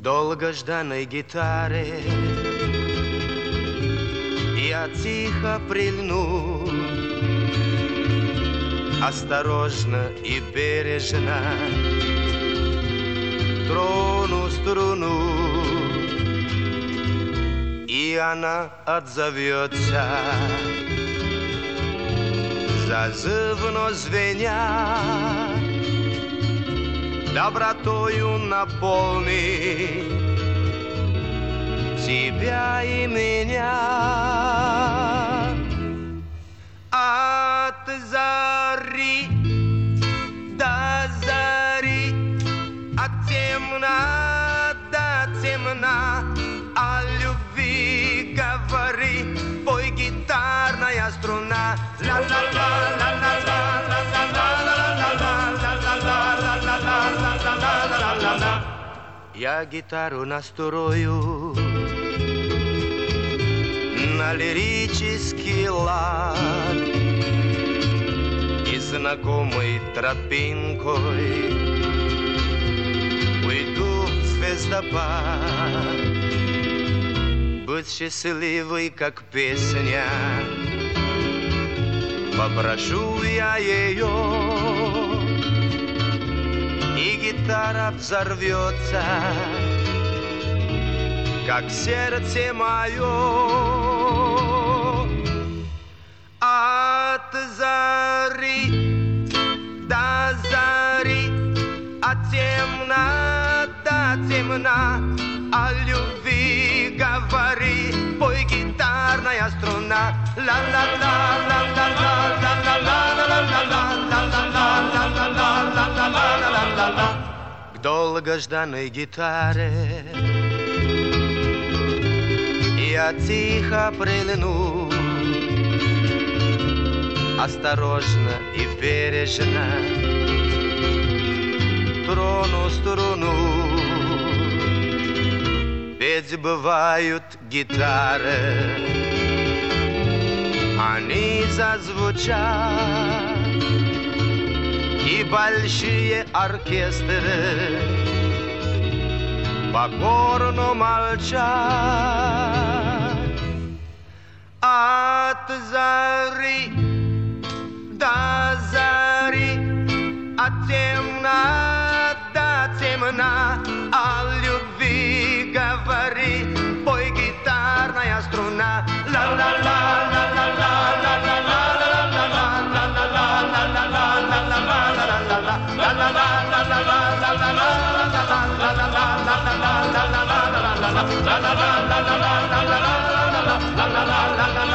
долгожданной гитаре я тихо прильну, осторожно и бережно трону струну, и она отзовется, зазывно звеня, добротою наполни тебя и меня. От зари до зари, от темна до темна, о любви говори, пой гитарная струна. Я гитару настрою на лирический лад и знакомой тропинкой уйду в звездопад. Будь счастливой, как песня, попрошу я ее, и гитара взорвется, как сердце мое. От зари до зари, от темна до темна, о любви говори, пой гитарная струна. К долгожданной гитаре я тихо прильну, осторожно и бережно трону струну. Ведь бывают гитары, они зазвучат, и большие оркестры покорно молчат. От зари до зари, от темна до темна, о любви говори, пой гитарная струна. La